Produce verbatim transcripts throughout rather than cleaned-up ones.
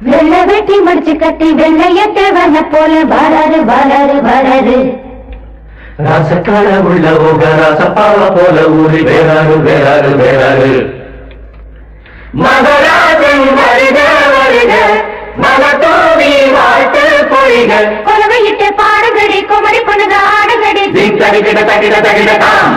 வெள்ள வெட்டி முடிச்சு கட்டி வெள்ளையத்தவன போல வராரு வராரு வராரு ராசக்கார உள்ள ஓக ராசப்பாவ போல ஊறி வேறாரு வேறாரு வேறாரு மகராஜன் வருக வருக மலத்தோவி வாழ்த்து பொழிக கொலவையிட்டு பாடுகடி குமரி பொண்ணுக ஆடுகடி தகிட தகிட தகிட தாம்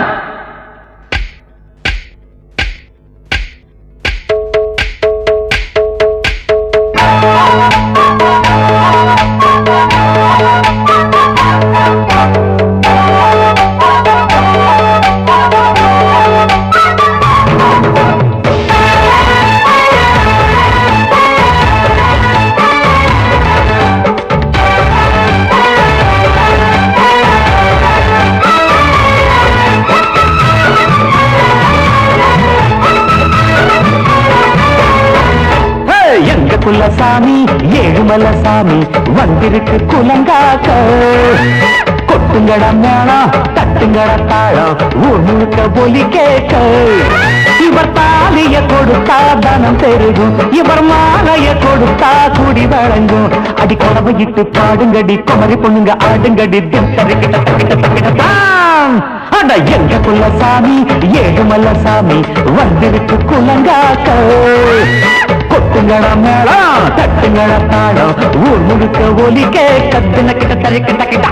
குலசாமி ஏழுமல சாமி வந்திருக்கு குலங்காக்க கொட்டுங்கட மேளம் தட்டுங்கட தாளம் ஊர் முழுக்க ஒலி கேட்க இவர் தாலிய கொடுத்தா தனம் பெருகும் இவர் மாலைய கொடுத்தா குடி வழங்கும் அடி கொடவையிட்டு பாடுங்கடி குமரி பொண்ணுங்க ஆடுங்கடி அட எங்க குலசாமி ஏழுமல சாமி வந்திருக்கு குலங்காக்க கொட்டுங்கட மேளம் தட்டுங்கட தாளம் ஊர் முழுக்க ஒலி கேட்க கிட்ட தரி கிட்ட கிட்ட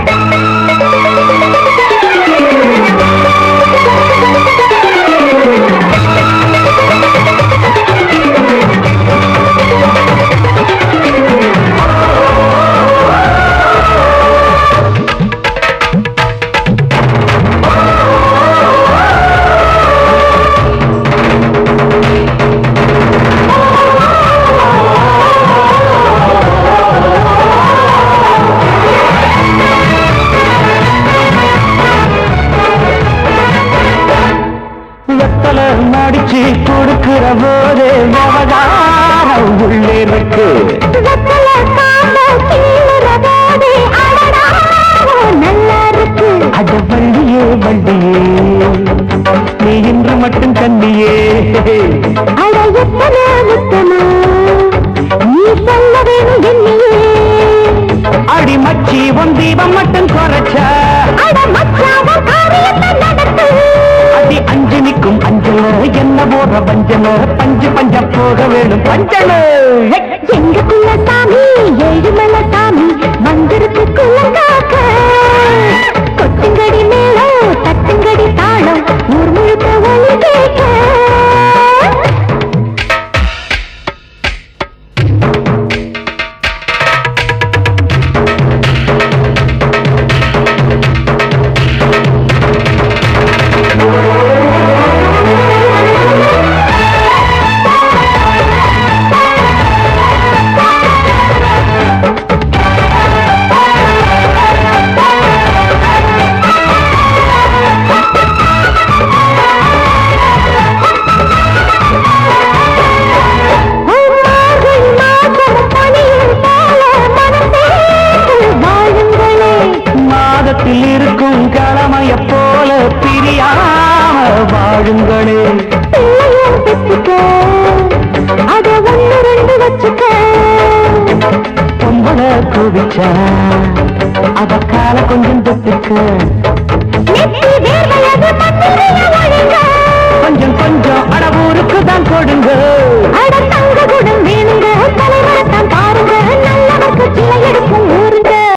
நடிச்சு கொடுக்கிற போது விவகாரம் உள்ளே இருக்கு நல்லா இருக்கு அட வள்ளியே வள்ளியே நீ இன்று மட்டும் கண்ணியே அட எத்தனை முத்தமா நீ சொல்ல வேணும் என்னையே அடி மச்சி உன் தீபம் மட்டும் குறைச்ச அட மச்சாவ காரியத்தை நடத்து அடி அஞ்சு நிற்கும் அஞ்சல என்ன போற பஞ்சல பஞ்சு பஞ்ச போக வேணும் பஞ்சல எங்க குலசாமி ஏழுமல சாமி வந்திருக்கு குலங்காக்க கொட்டுங்கடி மேளம் தட்டுங்கடி தாளம் ஊர் முழுக்க ஒலி கேட்க இருக்கும் கடமைய போல பிரியாம வாழுங்களே அத ஒண்ணு ரெண்டு வச்சுக்க பொம்பளை குவிச்சா அவ கால கொஞ்சம் தொட்டுக்க கொஞ்சம் கொஞ்சம் அடவூருக்கு தான் கொடுங்க அட தங்க குடம் வேணுங்க தலைவரத்தான்